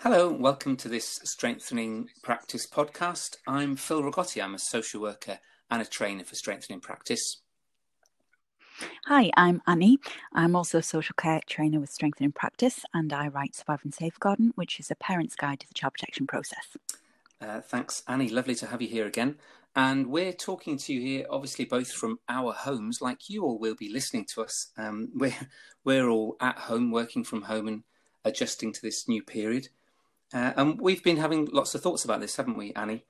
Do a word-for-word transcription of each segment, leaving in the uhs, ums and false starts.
Hello, welcome to this Strengthening Practice podcast. I'm Phil Rigotti. I'm a social worker and a trainer for Strengthening Practice. Hi, I'm Annie. I'm also a social care trainer with Strengthening Practice, and I write Survive and Safeguarding, which is a parent's guide to the child protection process. Uh, thanks, Annie. Lovely to have you here again. And we're talking to you here, obviously, both from our homes, like you all will be listening to us. Um, we're, we're all at home, working from home and adjusting to this new period. Uh, and we've been having lots of thoughts about this, haven't we, Annie?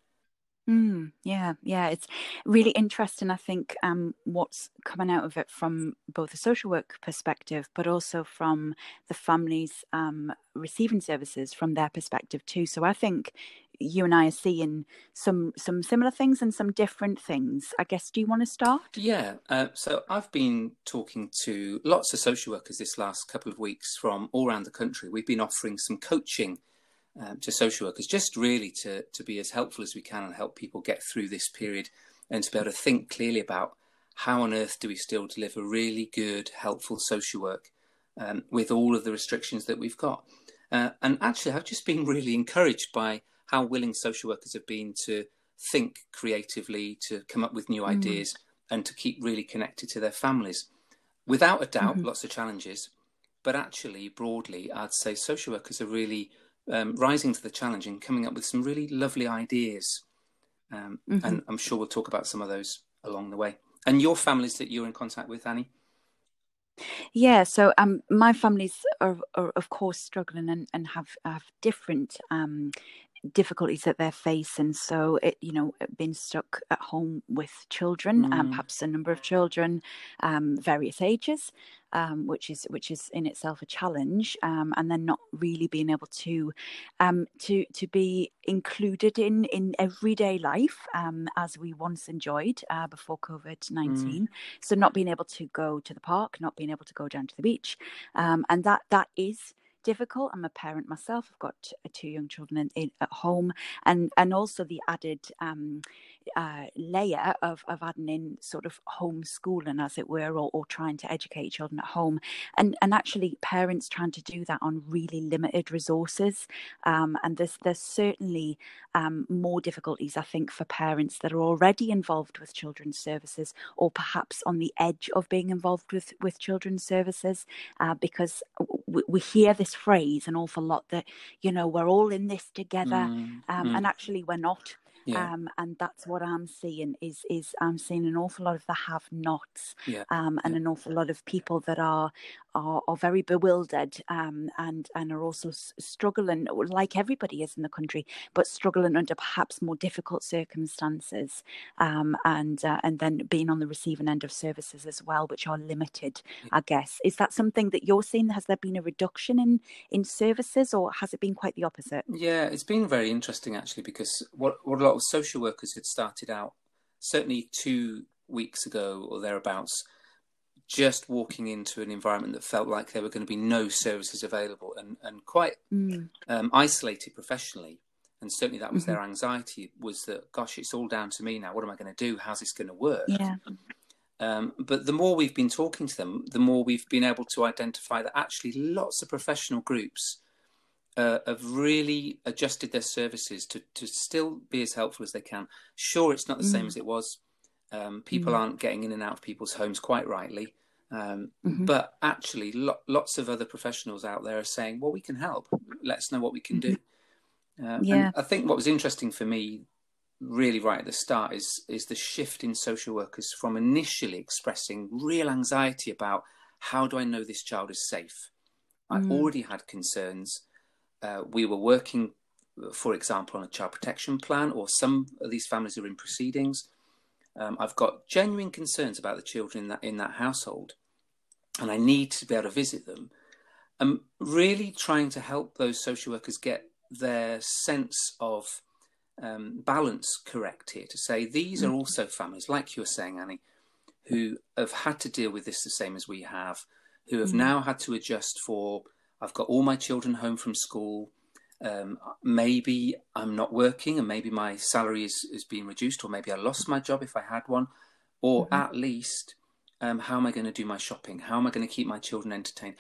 Mm, yeah, yeah, it's really interesting. I think um, what's coming out of it from both a social work perspective, but also from the families um, receiving services from their perspective too. So I think you and I are seeing some some similar things and some different things. I guess, do you want to start? Yeah, uh, so I've been talking to lots of social workers this last couple of weeks from all around the country. We've been offering some coaching Um, to social workers, just really to, to be as helpful as we can and help people get through this period and to be able to think clearly about how on earth do we still deliver really good, helpful social work um, with all of the restrictions that we've got. Uh, and actually, I've just been really encouraged by how willing social workers have been to think creatively, to come up with new Mm. ideas and to keep really connected to their families. Without a doubt, Mm-hmm. lots of challenges, but actually, broadly, I'd say social workers are really Um, rising to the challenge and coming up with some really lovely ideas. Um, Mm-hmm. and I'm sure we'll talk about some of those along the way. And your families that you're in contact with, Annie? Yeah, so um, my families are, are of course struggling and, and have have different um difficulties that they're facing. So it, you know, being stuck at home with children, and um, perhaps a number of children, um, various ages, um, which is which is in itself a challenge, um, and then not really being able to um, to to be included in in everyday life um, as we once enjoyed uh, before COVID nineteen. Mm. So not being able to go to the park, not being able to go down to the beach, um, and that that is difficult. I'm a parent myself. I've got two young children in, in, at home, and and also the added um, uh, layer of of adding in sort of homeschooling, as it were, or, or trying to educate children at home, and and actually parents trying to do that on really limited resources. Um, and there's there's certainly um, more difficulties, I think, for parents that are already involved with children's services, or perhaps on the edge of being involved with with children's services, uh, because we, we hear this phrase an awful lot that, you know, we're all in this together, Mm, um, mm. and actually we're not. Yeah. Um, and that's what I'm seeing is is I'm seeing an awful lot of the have-nots, Yeah. um, and Yeah. an awful lot of people that are are, are very bewildered, um, and and are also s- struggling, like everybody is in the country, but struggling under perhaps more difficult circumstances, um, and uh, and then being on the receiving end of services as well, which are limited. Yeah. I guess, is that something that you're seeing? Has there been a reduction in in services, or has it been quite the opposite? Yeah, it's been very interesting actually, because what, what a lot of social workers had started out, certainly two weeks ago or thereabouts, just walking into an environment that felt like there were going to be no services available and, and quite Mm. um, isolated professionally. And certainly that was Mm-hmm. their anxiety, was that, gosh, it's all down to me now. What am I going to do? How's this going to work? Yeah. Um, but the more we've been talking to them, the more we've been able to identify that actually lots of professional groups uh, have really adjusted their services to, to still be as helpful as they can. Sure, it's not the same Mm. as it was. Um, people Mm. aren't getting in and out of people's homes, quite rightly. Um, Mm-hmm. but actually, lo- lots of other professionals out there are saying, well, we can help. Let us know what we can Mm-hmm. do. Uh, Yeah. and I think what was interesting for me really right at the start is is the shift in social workers from initially expressing real anxiety about how do I know this child is safe. I Mm. already had concerns. Uh, we were working, for example, on a child protection plan, or some of these families are in proceedings. Um, I've got genuine concerns about the children in that in that household, and I need to be able to visit them. I'm really trying to help those social workers get their sense of um, balance correct here, to say these are also families, like you were saying, Annie, who have had to deal with this the same as we have, who have Mm. now had to adjust for, I've got all my children home from school, um, maybe I'm not working and maybe my salary is, is being reduced, or maybe I lost my job if I had one, or Mm-hmm. at least um, how am I going to do my shopping? How am I going to keep my children entertained?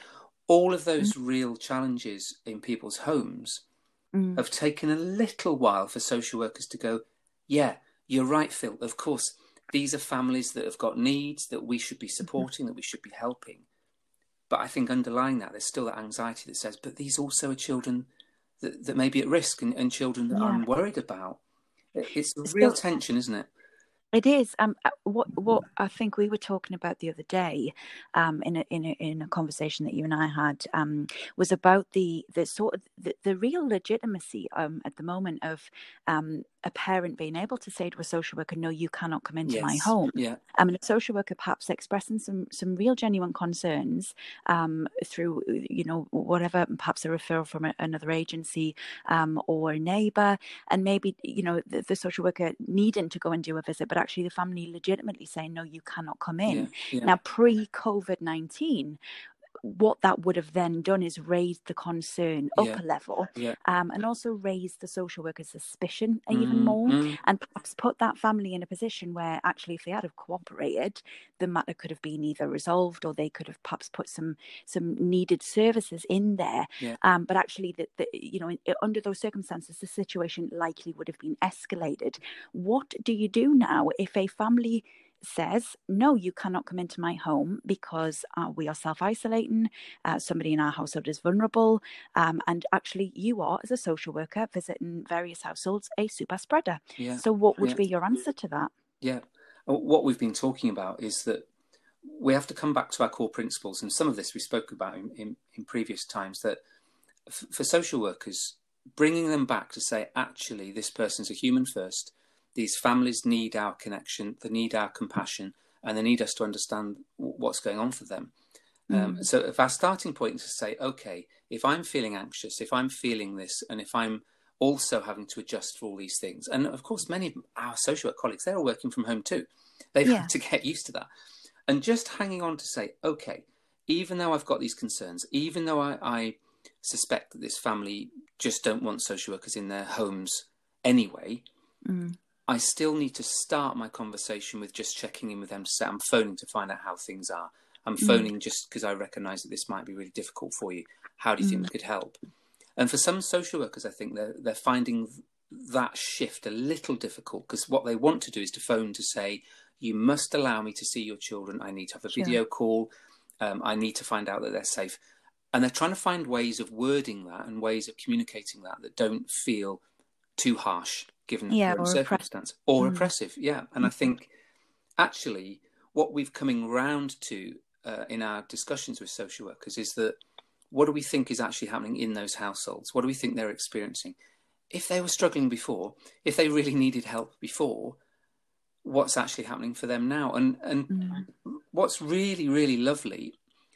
all of those mm. real challenges in people's homes mm. have taken a little while for social workers to go, yeah, you're right, Phil. Of course, these are families that have got needs that we should be supporting, mm-hmm. that we should be helping. But I think underlying that, there's still that anxiety that says, but these also are children that, that may be at risk and, and children that yeah. I'm worried about. It's a real still, tension, isn't it? It is. Um, what what I think we were talking about the other day, um, in a in a in a conversation that you and I had, um, was about the the sort of the, the real legitimacy um at the moment of um a parent being able to say to a social worker, no, you cannot come into yes. my home. Yeah. I mean, a social worker perhaps expressing some some real genuine concerns um through, you know, whatever, perhaps a referral from a, another agency um or a neighbour, and maybe, you know, the, the social worker needing to go and do a visit, but actually the family legitimately saying, no, you cannot come in. Yeah, yeah. Now, pre-COVID nineteen, what that would have then done is raised the concern up yeah. a level yeah. um, and also raised the social worker's suspicion even mm, more mm. and perhaps put that family in a position where actually if they had have cooperated, the matter could have been either resolved or they could have perhaps put some some needed services in there. Yeah. Um, but actually, the, the, you know, under those circumstances, the situation likely would have been escalated. What do you do now if a family says, no, you cannot come into my home because uh, we are self-isolating, uh, somebody in our household is vulnerable, um, and actually you are, as a social worker visiting various households, a super spreader. Yeah. So what would yeah. be your answer to that? Yeah. What we've been talking about is that we have to come back to our core principles, and some of this we spoke about in, in, in previous times, that f- for social workers, bringing them back to say, actually, this person's a human first. These families need our connection, they need our compassion, and they need us to understand what's going on for them. Mm. Um, so if our starting point is to say, okay, if I'm feeling anxious, if I'm feeling this, and if I'm also having to adjust for all these things, and of course, many of our social work colleagues, they're all working from home too. They've yeah. had to get used to that. And just hanging on to say, okay, even though I've got these concerns, even though I, I suspect that this family just don't want social workers in their homes anyway, mm. I still need to start my conversation with just checking in with them to say, I'm phoning to find out how things are. I'm phoning mm. just because I recognise that this might be really difficult for you. How do you mm. think we could help? And for some social workers, I think they're, they're finding that shift a little difficult, because what they want to do is to phone to say, you must allow me to see your children. I need to have a sure. video call. Um, I need to find out that they're safe. And they're trying to find ways of wording that and ways of communicating that that don't feel too harsh, given the yeah, current circumstance, or mm. oppressive. Yeah. And mm. I think actually what we've coming round to uh, in our discussions with social workers is that what do we think is actually happening in those households? What do we think they're experiencing? If they were struggling before, if they really needed help before, what's actually happening for them now? And and mm. what's really, really lovely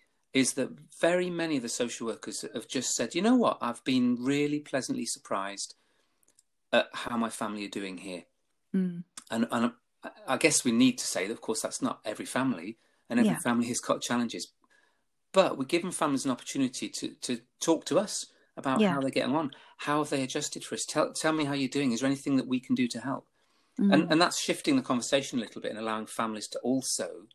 is that very many of the social workers have just said, you know what, I've been really pleasantly surprised at how my family are doing here. Mm. And, and I guess we need to say that, of course, that's not every family, and every yeah. family has got challenges. But we're giving families an opportunity to, to talk to us about yeah. how they're getting on. How have they adjusted for us? Tell, tell me how you're doing. Is there anything that we can do to help? Mm. And, and that's shifting the conversation a little bit and allowing families to also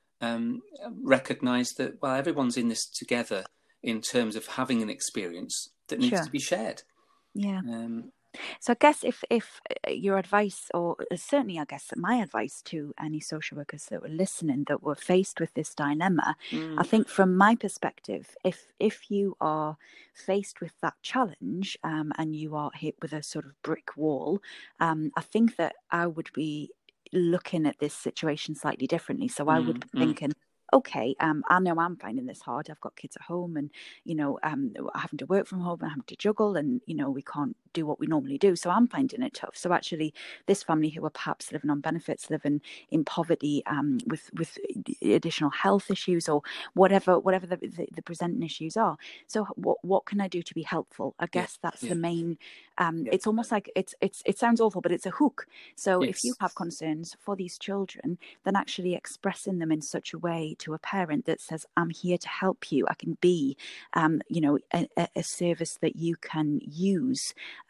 um, recognise that, well, everyone's in this together in terms of having an experience that needs sure. to be shared. Yeah. Um, So I guess if, if your advice, or certainly I guess my advice to any social workers that were listening that were faced with this dilemma, mm. I think from my perspective, if if you are faced with that challenge um, and you are hit with a sort of brick wall, um, I think that I would be looking at this situation slightly differently. So mm. I would be mm. thinking, okay, um, I know I'm finding this hard. I've got kids at home and, you know, um, having to work from home and having to juggle and, you know, we can't do what we normally do. So I'm finding it tough. So actually this family who are perhaps living on benefits, living in poverty um, with, with additional health issues or whatever, whatever the, the, the presenting issues are. So what, what can I do to be helpful? I guess yeah, that's yeah. the main, um, yeah. it's almost like it's, it's, it sounds awful, but it's a hook. So yes. if you have concerns for these children, then actually expressing them in such a way to a parent that says, I'm here to help you. I can be, um, you know, a, a service that you can use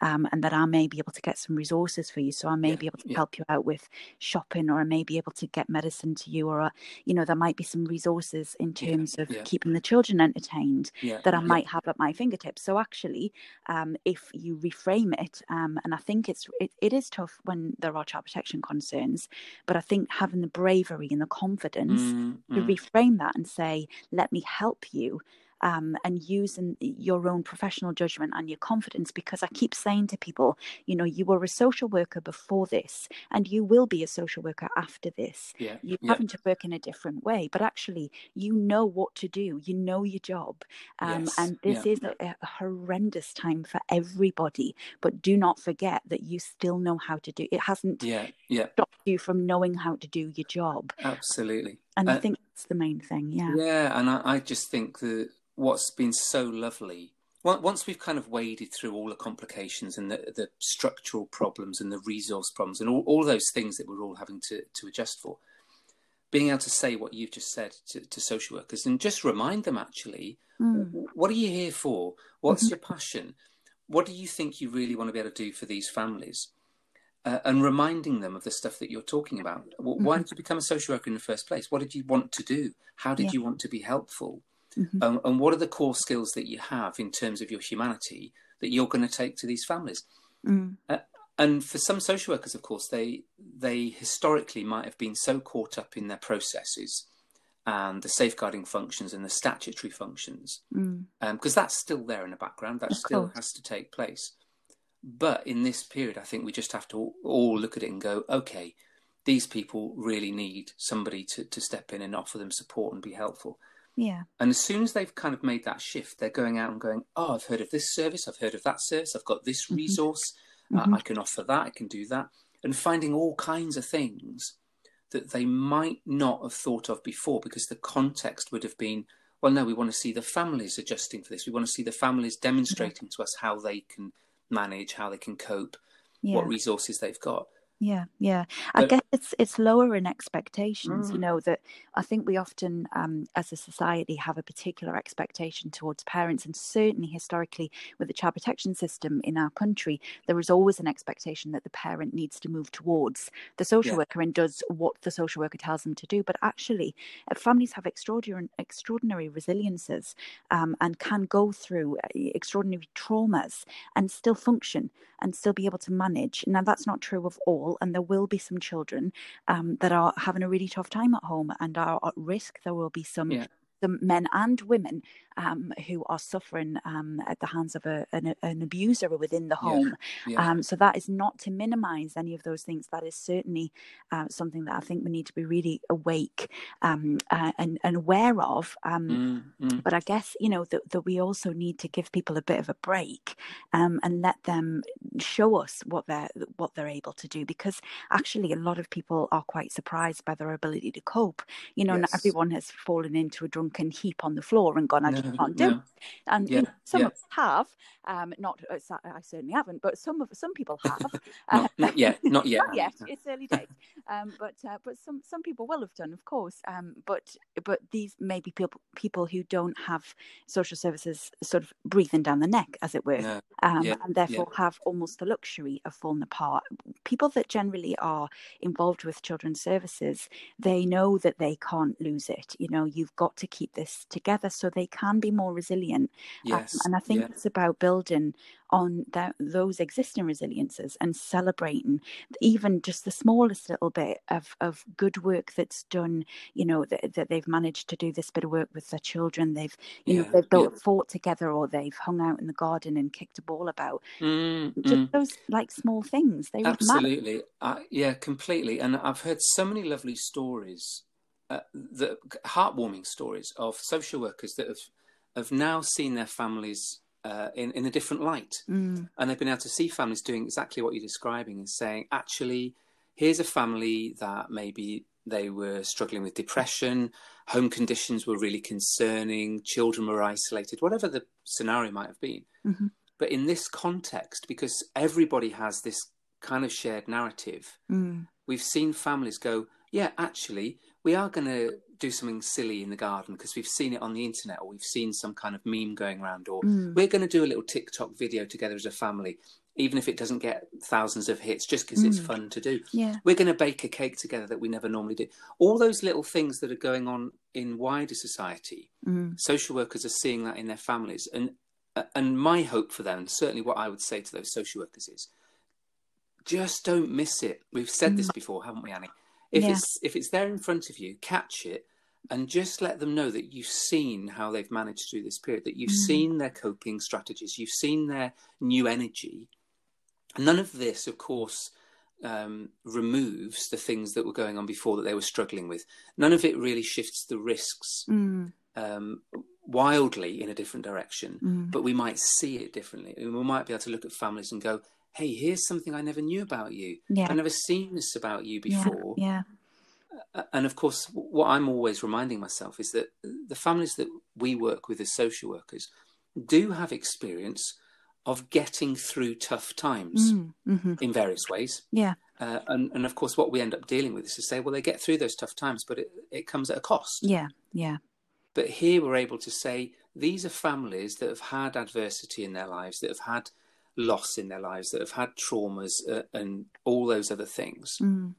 um, and that I may be able to get some resources for you. So I may yeah, be able to yeah. help you out with shopping, or I may be able to get medicine to you, or, uh, you know, there might be some resources in terms yeah, of yeah. keeping the children entertained Yeah, that I yeah. might have at my fingertips. So actually, um, if you reframe it, um, and I think it's it, it is tough when there are child protection concerns, but I think having the bravery and the confidence Mm, to mm. reframe that and say, let me help you, um, and using your own professional judgment and your confidence. Because I keep saying to people, you know, you were a social worker before this, and you will be a social worker after this. Yeah, You're yeah. having to work in a different way, but actually, you know what to do. You know your job. Um, Yes, and this yeah. is a, a horrendous time for everybody. But do not forget that you still know how to do it. It hasn't Yeah, yeah. stopped you from knowing how to do your job. Absolutely. And I Uh, think that's the main thing. Yeah. yeah, and I, I just think that what's been so lovely, on- once we've kind of waded through all the complications and the, the structural problems and the resource problems and all, all those things that we're all having to, to adjust for, being able to say what you've just said to, to social workers and just remind them, actually, Mm. what are you here for? What's Mm-hmm. your passion? What do you think you really want to be able to do for these families? Uh, and reminding them of the stuff that you're talking about. Why Mm-hmm. did you become a social worker in the first place? What did you want to do? How did Yeah. you want to be helpful? Mm-hmm. Um, and what are the core skills that you have in terms of your humanity that you're going to take to these families? Mm. Uh, and for some social workers, of course, they they historically might have been so caught up in their processes and the safeguarding functions and the statutory functions, because Mm. um, that's still there in the background. That Of still course. has to take place. But in this period, I think we just have to all, all look at it and go, okay, these people really need somebody to, to step in and offer them support and be helpful. Yeah. And as soon as they've kind of made that shift, they're going out and going, oh, I've heard of this service, I've heard of that service, I've got this resource, Mm-hmm. uh, I can offer that, I can do that. And finding all kinds of things that they might not have thought of before, because the context would have been, well, no, we want to see the families adjusting for this. We want to see the families demonstrating yeah. to us how they can manage, how they can cope, yeah. what resources they've got. Yeah, yeah. But, I guess it's it's lowering expectations, mm. you know, that I think we often, um, as a society, have a particular expectation towards parents. And certainly historically with the child protection system in our country, there is always an expectation that the parent needs to move towards the social yeah. worker and does what the social worker tells them to do. But actually, uh, families have extraordinary, extraordinary resiliences um, and can go through extraordinary traumas and still function and still be able to manage. Now, that's not true of all. And there will be some children um, that are having a really tough time at home and are at risk. There will be some, yeah. some men and women um, who are suffering um, at the hands of a, an, an abuser within the home. Yeah. Yeah. Um, so that is not to minimize any of those things. That is certainly uh, something that I think we need to be really awake um, uh, and, and aware of. Um, mm, mm. But I guess, you know, that, that we also need to give people a bit of a break um, and let them show us what they're what they're able to do, because actually a lot of people are quite surprised by their ability to cope. You know, yes. not everyone has fallen into a drunken heap on the floor and gone, I no, just can't do no. it. And yeah. you know, some yeah. of us have, um, not I certainly haven't, but some of some people have. not, not yet, not yet, not yet. It's early days, um, but uh, but some some people will have done, of course. Um, but but these may be people people who don't have social services sort of breathing down the neck, as it were, no. um, yeah. and therefore yeah. have almost the luxury of falling apart. People that generally are involved with children's services, they know that they can't lose it. You know, you've got to keep this together so they can be more resilient. Yes. Um, and I think yeah. it's about building on that, those existing resiliences and celebrating even just the smallest little bit of, of good work that's done, you know, that, that they've managed to do this bit of work with their children. They've, you yeah. know, they've built yeah. a fort together, or they've hung out in the garden and kicked a ball about. Mm, just mm. those like small things. They really Absolutely. matter. Uh, yeah, completely. And I've heard so many lovely stories, uh, the heartwarming stories of social workers that have, have now seen their families uh, in, in a different light. Mm. And they've been able to see families doing exactly what you're describing and saying, actually, here's a family that maybe they were struggling with depression, home conditions were really concerning, children were isolated, whatever the scenario might have been. Mm-hmm. But in this context, because everybody has this kind of shared narrative, mm. we've seen families go, yeah, actually, we are going to do something silly in the garden because we've seen it on the internet, or we've seen some kind of meme going around, or Mm. we're going to do a little TikTok video together as a family, even if it doesn't get thousands of hits, just because Mm. it's fun to do. Yeah. We're going to bake a cake together that we never normally do. All those little things that are going on in wider society, Mm. social workers are seeing that in their families. And and my hope for them, and certainly what I would say to those social workers is, just don't miss it. We've said Mm. this before, haven't we, Annie? If Yeah. it's if it's there in front of you, catch it and just let them know that you've seen how they've managed through this period, that you've Mm. seen their coping strategies, you've seen their new energy. None of this, of course, um, removes the things that were going on before that they were struggling with. None of it really shifts the risks Mm. um, wildly in a different direction, Mm. but we might see it differently. And we might be able to look at families and go, hey, here's something I never knew about you. Yeah. I've never seen this about you Yeah. before. Yeah. Uh, And of course, what I'm always reminding myself is that the families that we work with as social workers do have experience of getting through tough times Mm. Mm-hmm. in various ways. Yeah. Uh, and, and of course, what we end up dealing with is to say, well, they get through those tough times, but it, it comes at a cost. Yeah. Yeah. But here we're able to say, these are families that have had adversity in their lives, that have had loss in their lives, that have had traumas uh, and all those other things. Mm.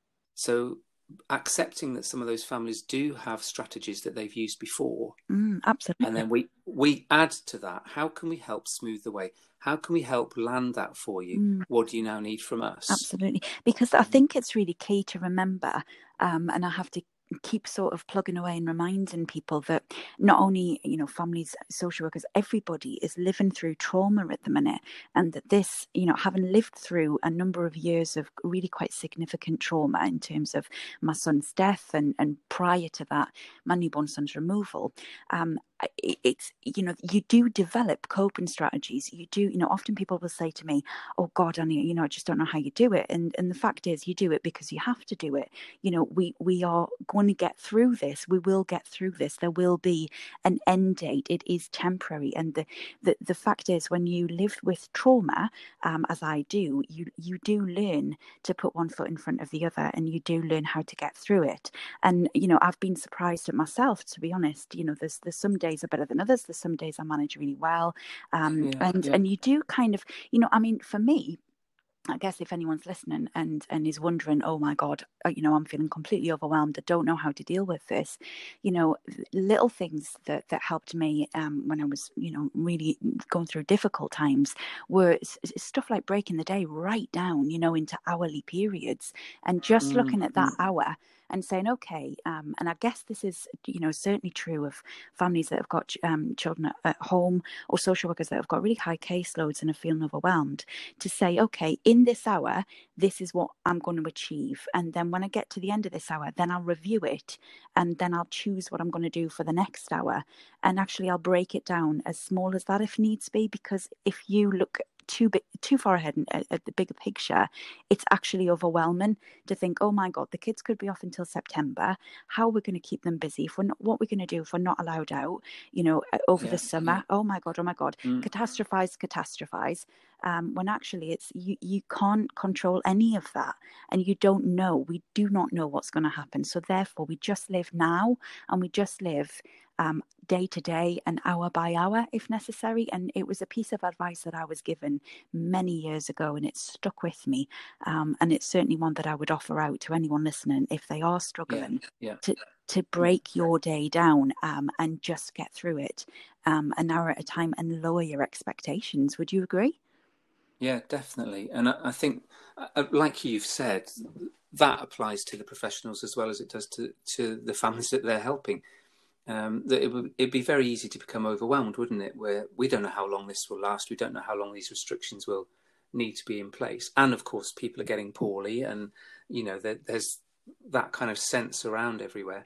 So accepting that some of those families do have strategies that they've used before, Mm. Absolutely. and then we we add to that, how can we help smooth the way? How can we help land that for you? Mm. What do you now need from us? Absolutely. Because I think it's really key to remember, um, and I have to keep sort of plugging away and reminding people that not only, you know, families, social workers, everybody is living through trauma at the minute, and that this, you know, having lived through a number of years of really quite significant trauma in terms of my son's death and, and prior to that, my newborn son's removal, um, it, it's, you know, you do develop coping strategies. You do, you know, often people will say to me, oh God, Annie, you know, I just don't know how you do it. And and the fact is you do it because you have to do it. You know, we, we are going to get through this. We will get through this. There will be an end date. It is temporary. And the, the, the fact is, when you live with trauma, um, as I do, you, you do learn to put one foot in front of the other, and you do learn how to get through it. And, you know, I've been surprised at myself, to be honest. You know, there's, there's some days are better than others. There's some days I manage really well. Um, Yeah, and, yeah. and you do kind of, you know, I mean, for me, I guess if anyone's listening and, and is wondering, oh my God, you know, I'm feeling completely overwhelmed, I don't know how to deal with this, you know, little things that, that helped me um, when I was, you know, really going through difficult times were stuff like breaking the day right down, you know, into hourly periods, and just Mm, looking at that mm. hour and saying, okay, um, and I guess this is, you know, certainly true of families that have got um, children at, at home, or social workers that have got really high caseloads and are feeling overwhelmed, to say, okay, in this hour, this is what I'm going to achieve. And then when I get to the end of this hour, then I'll review it, and then I'll choose what I'm going to do for the next hour. And actually, I'll break it down as small as that if needs be, because if you look too big, too far ahead at, at the bigger picture, it's actually overwhelming to think, oh my God, the kids could be off until September. How are we going to keep them busy? If we're not, what we're going to do if we're not allowed out, you know, over Yeah, the summer? yeah. Oh my God, oh my God, Mm. catastrophize, catastrophize. Um, when actually it's you, you can't control any of that, and you don't know. We do not know what's going to happen. So therefore, we just live now, and we just live um, day to day and hour by hour if necessary. And it was a piece of advice that I was given many years ago, and it stuck with me. Um, and it's certainly one that I would offer out to anyone listening if they are Yeah, struggling yeah. to to break your day down um, and just get through it um, an hour at a time, and lower your expectations. Would you agree? Yeah, definitely. And I, I think, uh, like you've said, that applies to the professionals as well as it does to, to the families that they're helping. Um, that it would it'd be very easy to become overwhelmed, wouldn't it? Where we don't know how long this will last. We don't know how long these restrictions will need to be in place. And of course, people are getting poorly, and you know there, there's that kind of sense around everywhere.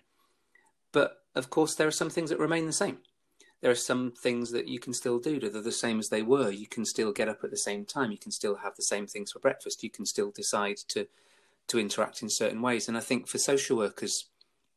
But of course, there are some things that remain the same. There are some things that you can still do that are the same as they were. You can still get up at the same time. You can still have the same things for breakfast. You can still decide to to interact in certain ways. And I think for social workers,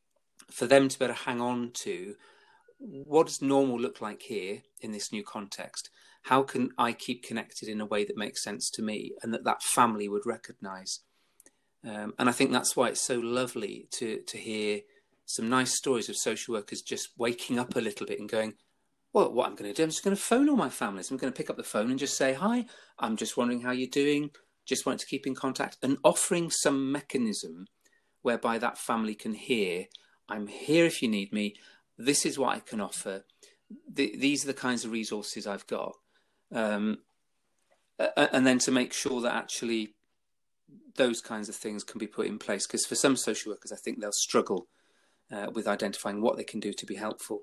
for them to be able to hang on to what does normal look like here in this new context? How can I keep connected in a way that makes sense to me and that that family would recognise? Um, and I think that's why it's so lovely to to hear some nice stories of social workers just waking up a little bit and going, well, what I'm going to do, I'm just going to phone all my families. I'm going to pick up the phone and just say, hi, I'm just wondering how you're doing. Just want to keep in contact, and offering some mechanism whereby that family can hear, I'm here if you need me. This is what I can offer. The, these are the kinds of resources I've got. Um, and then to make sure that actually those kinds of things can be put in place. Because for some social workers, I think they'll struggle uh, with identifying what they can do to be helpful.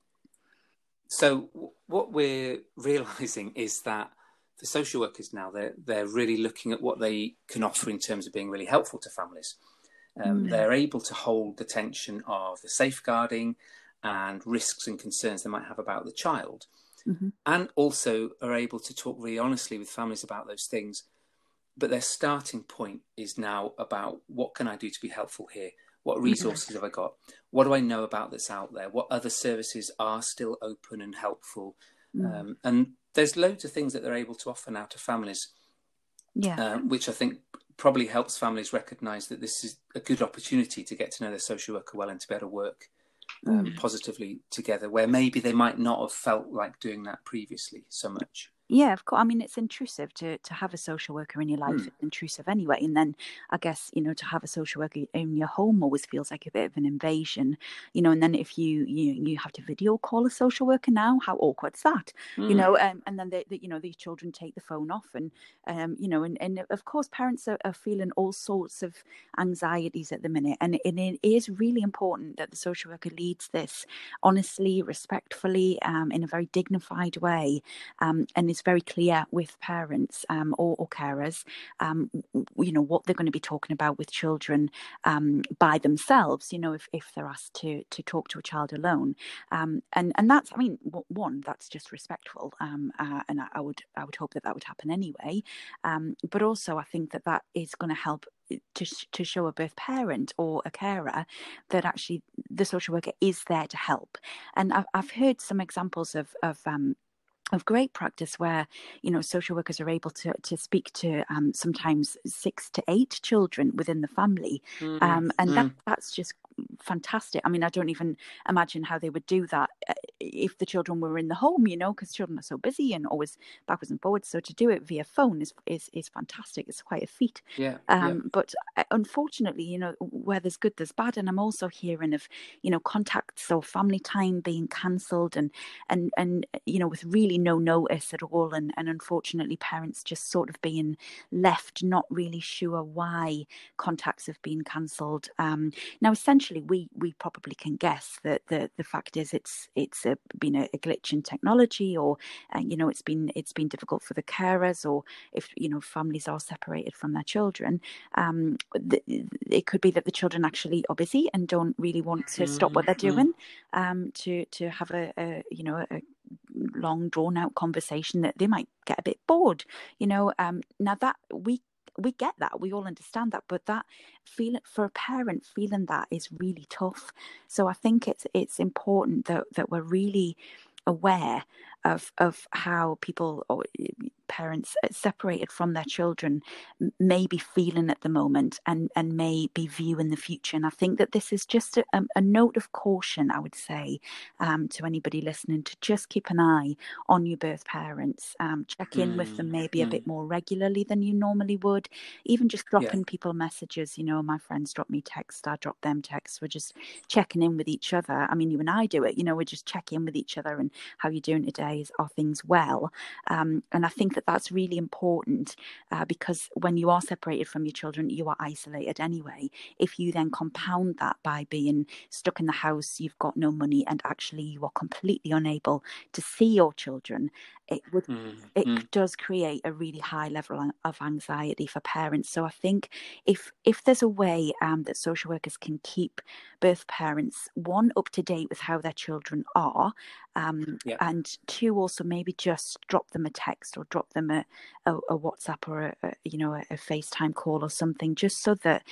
So w- what we're realising is that the social workers now, they're, they're really looking at what they can offer in terms of being really helpful to families. Um, mm. They're able to hold the tension of the safeguarding and risks and concerns they might have about the child, mm-hmm. and also are able to talk really honestly with families about those things. But their starting point is now about, what can I do to be helpful here? What resources have I got? What do I know about that's out there? What other services are still open and helpful? Mm. Um, and there's loads of things that they're able to offer now to families, yeah. um, which I think probably helps families recognise that this is a good opportunity to get to know their social worker well and to be able to work um, mm. positively together, where maybe they might not have felt like doing that previously so much. Yeah, of course. I mean, it's intrusive to, to have a social worker in your life. Mm. It's intrusive anyway. And then I guess, you know, to have a social worker in your home always feels like a bit of an invasion, you know, and then if you, you, you have to video call a social worker now, how awkward is that? Mm. You know, um, and then, they, they, you know, these children take the phone off and, um, you know, and, and of course, parents are, are feeling all sorts of anxieties at the minute. And, and it is really important that the social worker leads this honestly, respectfully, um, in a very dignified way, um, and is very clear with parents um, or, or carers, um, you know, what they're going to be talking about with children um, by themselves, you know, if, if they're asked to to talk to a child alone. Um, and, and that's, I mean, one, that's just respectful. Um, uh, and I, I would I would hope that that would happen anyway. Um, but also I think that that is going to help to to show a birth parent or a carer that actually the social worker is there to help. And I've, I've heard some examples of, of um, of great practice where, you know, social workers are able to to speak to um, sometimes six to eight children within the family. Mm, um, and mm. that that's just fantastic. I mean, I don't even imagine how they would do that if the children were in the home, you know, because children are so busy and always backwards and forwards. So to do it via phone is is, is fantastic. It's quite a feat. Yeah, um, yeah. But unfortunately, you know, where there's good, there's bad. And I'm also hearing of, you know, contacts or family time being cancelled and, and, and, you know, with really no notice at all. And, and unfortunately, parents just sort of being left not really sure why contacts have been cancelled. Um, now, essentially, we we probably can guess that the the fact is it's it's a, been a, a glitch in technology, or uh, you know, it's been it's been difficult for the carers, or if, you know, families are separated from their children. Um, the, it could be that the children actually are busy and don't really want to stop what they're doing, um, to to have a, a you know a long drawn out conversation that they might get a bit bored, you know. Um, now that we. We get that, we all understand that, but that feeling for a parent, feeling that is really tough. So I think it's it's important that that we're really aware of of how people or parents separated from their children may be feeling at the moment and and may be viewing the future. And I think that this is just a, a note of caution, I would say, um, to anybody listening, to just keep an eye on your birth parents, um, check in mm, with them maybe mm. a bit more regularly than you normally would, even just dropping yeah. people messages. You know, my friends drop me text, I drop them texts. We're just checking in with each other. I mean, you and I do it, you know, we just check in with each other and how you're doing today, is, are things well? Um, and I think that that's really important, uh, because when you are separated from your children, you are isolated anyway. If you then compound that by being stuck in the house, you've got no money, and actually you are completely unable to see your children, it would mm, it mm. does create a really high level of anxiety for parents. So I think if if there's a way um, that social workers can keep birth parents, one, up to date with how their children are, um, yeah. and two, also maybe just drop them a text or drop them a, a, a WhatsApp or a, a you know a, a FaceTime call or something, just so that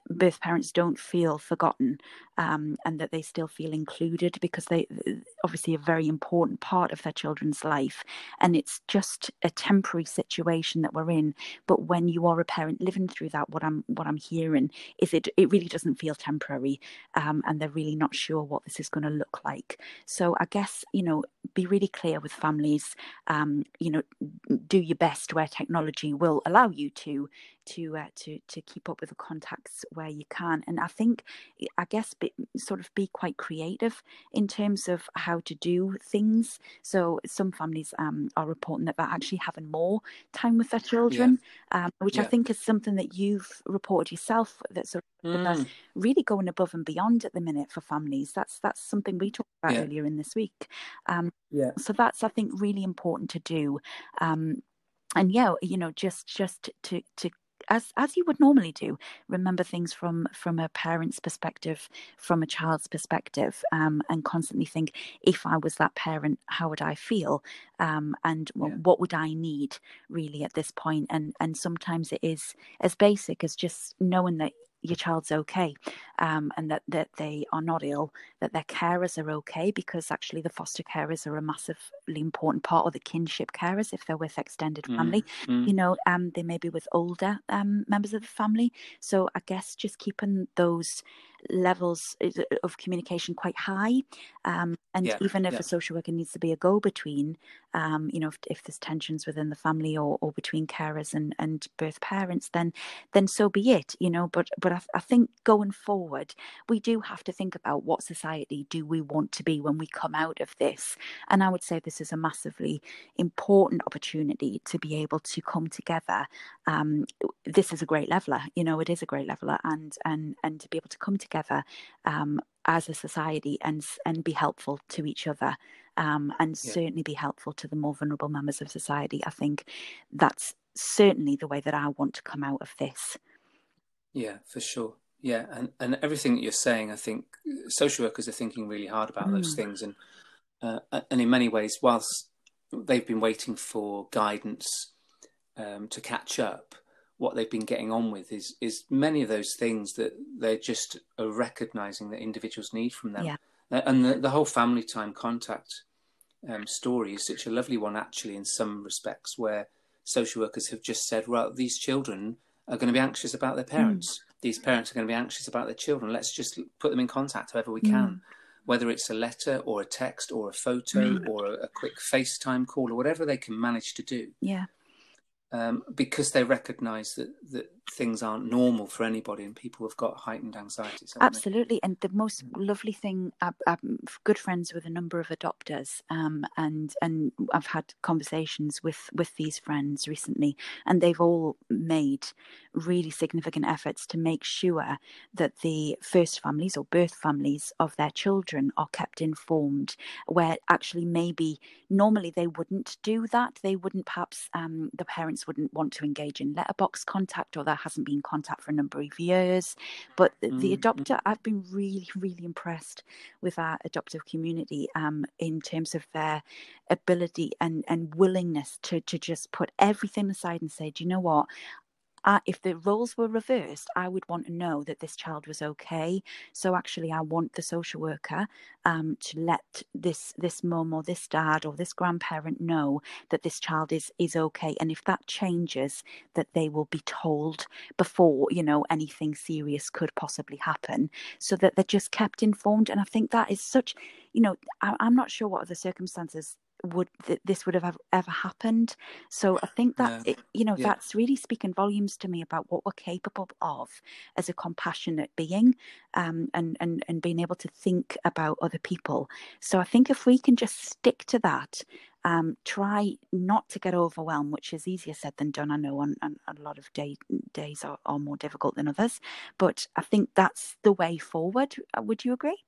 birth parents don't feel forgotten, um, and that they still feel included, because they obviously a very important part of their children's life, and it's just a temporary situation that we're in. But when you are a parent living through that, what I'm what I'm hearing is it it really doesn't feel temporary, um, and they're really not sure what this is going to look like. So I guess, you know, be really clear with families. Um, you know, do your best where technology will allow you to to uh, to to keep up with the contacts where you can. And I think, I guess, be, sort of be quite creative in terms of how to do things. So some families um, are reporting that they're actually having more time with their children, yeah. um, which yeah. I think is something that you've reported yourself, that sort of mm. really going above and beyond at the minute for families. That's that's something we talked about yeah. earlier in this week. Um, yeah. So that's, I think, really important to do. Um, and yeah, you know, just just to to as as you would normally do, remember things from from a parent's perspective, from a child's perspective, um, and constantly think, if I was that parent, how would I feel, um, and yeah. what would I need really at this point? And and sometimes it is as basic as just knowing that your child's okay, um, and that, that they are not ill, that their carers are okay, because actually the foster carers are a massively important part, or the kinship carers if they're with extended family. Mm, mm. You know, um, they may be with older um, members of the family. So I guess just keeping those levels of communication quite high, um, and yeah, even if yeah. a social worker needs to be a go-between, um, you know, if, if there's tensions within the family, or, or between carers and, and birth parents, then then so be it, you know. But but I, I think going forward, we do have to think about what society do we want to be when we come out of this. And I would say this is a massively important opportunity to be able to come together. Um, this is a great leveler, you know, it is a great leveler, and and and to be able to come together um, as a society and and be helpful to each other, um, and yeah. certainly be helpful to the more vulnerable members of society. I think that's certainly the way that I want to come out of this. Yeah, for sure. Yeah, and, and everything that you're saying, I think social workers are thinking really hard about mm. those things, and uh, and in many ways, whilst they've been waiting for guidance um, to catch up, what they've been getting on with is is many of those things that they're just are recognising that individuals need from them. Yeah. And the, the whole family time contact um, story is such a lovely one, actually, in some respects, where social workers have just said, well, these children are going to be anxious about their parents. Mm. These parents are going to be anxious about their children. Let's just put them in contact however we can, mm. whether it's a letter or a text or a photo mm. or a, a quick FaceTime call or whatever they can manage to do. Yeah. Um, because they recognise that, that things aren't normal for anybody, and people have got heightened anxieties. Absolutely. They? And the most lovely thing, I, I'm good friends with a number of adopters, um, and and I've had conversations with, with these friends recently, and they've all made really significant efforts to make sure that the first families or birth families of their children are kept informed, where actually maybe normally they wouldn't do that. They wouldn't perhaps, um, the parents wouldn't want to engage in letterbox contact, or there hasn't been contact for a number of years. But the, mm-hmm. the adopter, I've been really, really impressed with our adoptive community um, in terms of their ability and, and willingness to, to just put everything aside and say, do you know what? Uh, if the roles were reversed, I would want to know that this child was okay. So actually, I want the social worker um, to let this this mum or this dad or this grandparent know that this child is is okay. And if that changes, that they will be told before, you know, anything serious could possibly happen, so that they're just kept informed. And I think that is such, you know, I, I'm not sure what other circumstances would th- this would have ever, ever happened. So I think that yeah. it, you know yeah. that's really speaking volumes to me about what we're capable of as a compassionate being, um, and and and being able to think about other people. So I think if we can just stick to that, um, try not to get overwhelmed, which is easier said than done. I know on, on a lot of day, days are, are more difficult than others, but I think that's the way forward. Would you agree?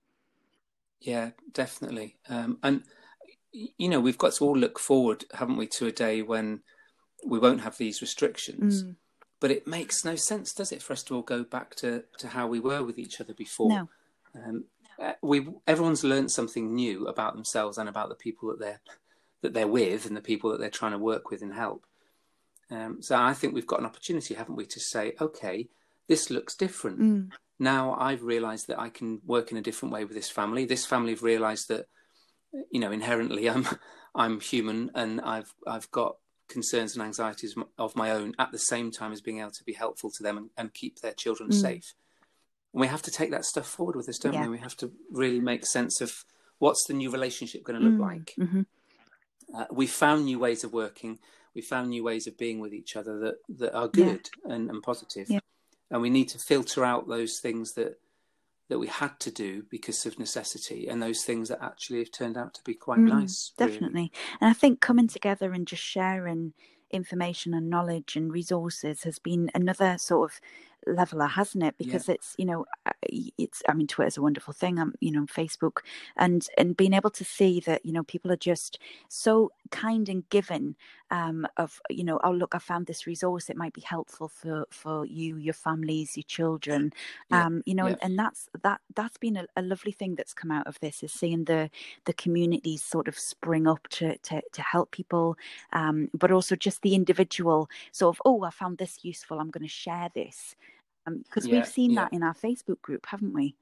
Yeah, definitely. Um, and you know, we've got to all look forward, haven't we, to a day when we won't have these restrictions. Mm. But it makes no sense, does it, for us to all go back to, to how we were with each other before? No. Um, we everyone's learned something new about themselves and about the people that they're that they're with and the people that they're trying to work with and help. Um, so I think we've got an opportunity, haven't we, to say, okay, this looks different. Mm. Now I've realised that I can work in a different way with this family. This family have realised that, you know, inherently I'm I'm human, and I've I've got concerns and anxieties of my own, at the same time as being able to be helpful to them and, and keep their children mm. safe. And we have to take that stuff forward with us, don't yeah. we? We have to really make sense of what's the new relationship going to look mm. like. Mm-hmm. Uh, we found new ways of working. We found new ways of being with each other that, that are good yeah. and, and positive. Yeah. And we need to filter out those things that that we had to do because of necessity, and those things that actually have turned out to be quite mm, nice. Definitely. Really. And I think coming together and just sharing information and knowledge and resources has been another sort of leveler, hasn't it? Because yeah. it's, you know, it's, I mean, Twitter's a wonderful thing, um, you know, Facebook, and, and being able to see that, you know, people are just so kind and giving um, of, you know, oh, look, I found this resource. It might be helpful for, for you, your families, your children, yeah. um, you know, yeah. and, and that's, that, that's been a, a lovely thing that's come out of this, is seeing the, the communities sort of spring up to, to, to help people, um, but also just the individual sort of, oh, I found this useful, I'm going to share this. Because um, yeah, we've seen yeah. that in our Facebook group, haven't we?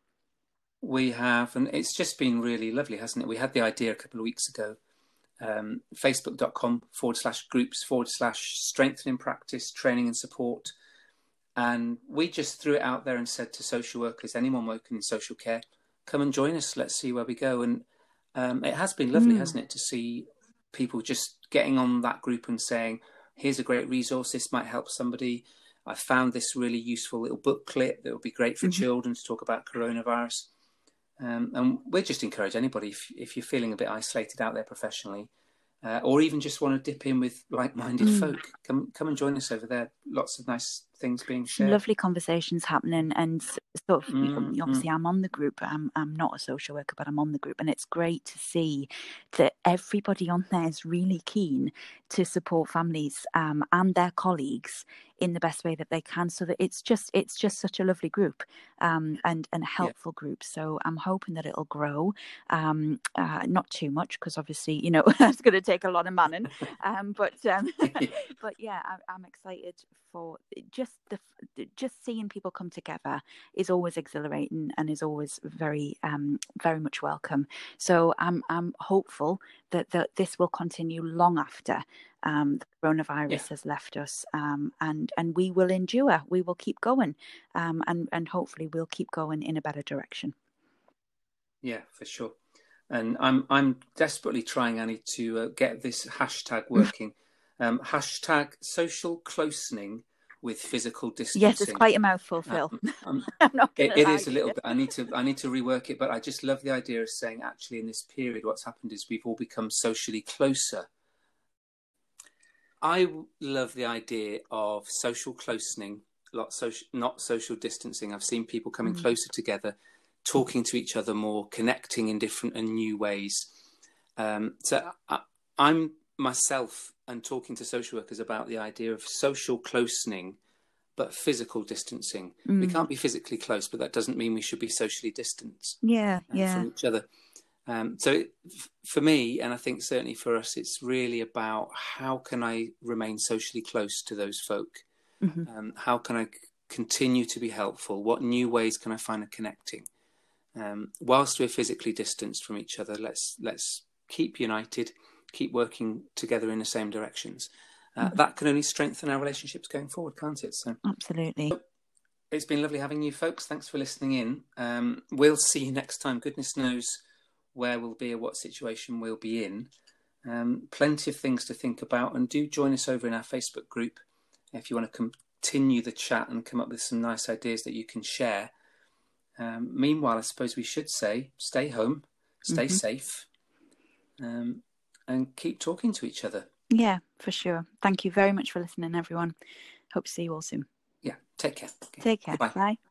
We have, and it's just been really lovely, hasn't it? We had the idea a couple of weeks ago, um, facebook.com forward slash groups forward slash strengthening practice, training and support. And we just threw it out there and said to social workers, anyone working in social care, come and join us. Let's see where we go. And um, it has been lovely, mm. hasn't it, to see people just getting on that group and saying, here's a great resource, this might help somebody. I found this really useful little booklet that would be great for mm-hmm. children to talk about coronavirus. Um, and we just encourage anybody, if, if you're feeling a bit isolated out there professionally, uh, or even just want to dip in with like-minded mm. folk, come come and join us over there. Lots of nice things being shared. Lovely conversations happening, and sort of, mm, obviously mm. I'm on the group. I'm I'm not a social worker, but I'm on the group, and it's great to see that everybody on there is really keen to support families um, and their colleagues in the best way that they can, so that it's just it's just such a lovely group um, and and a helpful yeah. group. So I'm hoping that it'll grow, um, uh, not too much, because obviously, you know, it's going to take a lot of manning, um, but um, but yeah, I'm, I'm excited for just the just seeing people come together is always exhilarating and is always very um, very much welcome. So I'm I'm hopeful that that this will continue long after Um, the coronavirus yeah. has left us, um, and and we will endure. We will keep going, um, and and hopefully we'll keep going in a better direction. Yeah, for sure. And I'm I'm desperately trying, Annie, to uh, get this hashtag working. um, hashtag social closening with physical distancing. Yes, it's quite a mouthful, Phil. Um, um, I'm not it, it is a little bit. I need to I need to rework it, but I just love the idea of saying, actually, in this period, what's happened is we've all become socially closer. I love the idea of social closening, not social, not social distancing. I've seen people coming mm. closer together, talking to each other more, connecting in different and new ways. Um, so I, I'm myself and talking to social workers about the idea of social closening, but physical distancing. Mm. We can't be physically close, but that doesn't mean we should be socially distant yeah, uh, yeah. from each other. Um, so it, for me, and I think certainly for us, it's really about how can I remain socially close to those folk? Mm-hmm. Um, how can I c- continue to be helpful? What new ways can I find of connecting? Um, whilst we're physically distanced from each other, let's let's keep united, keep working together in the same directions. Uh, mm-hmm. That can only strengthen our relationships going forward, can't it? So absolutely. It's been lovely having you folks. Thanks for listening in. Um, we'll see you next time. Goodness knows where we'll be or what situation we'll be in. Um, plenty of things to think about, and do join us over in our Facebook group if you want to continue the chat and come up with some nice ideas that you can share. Um, meanwhile, I suppose we should say, stay home, stay mm-hmm. safe, um, and keep talking to each other. Yeah, for sure. Thank you very much for listening, everyone. Hope to see you all soon. Yeah, take care. Okay. Take care. Bye. Bye.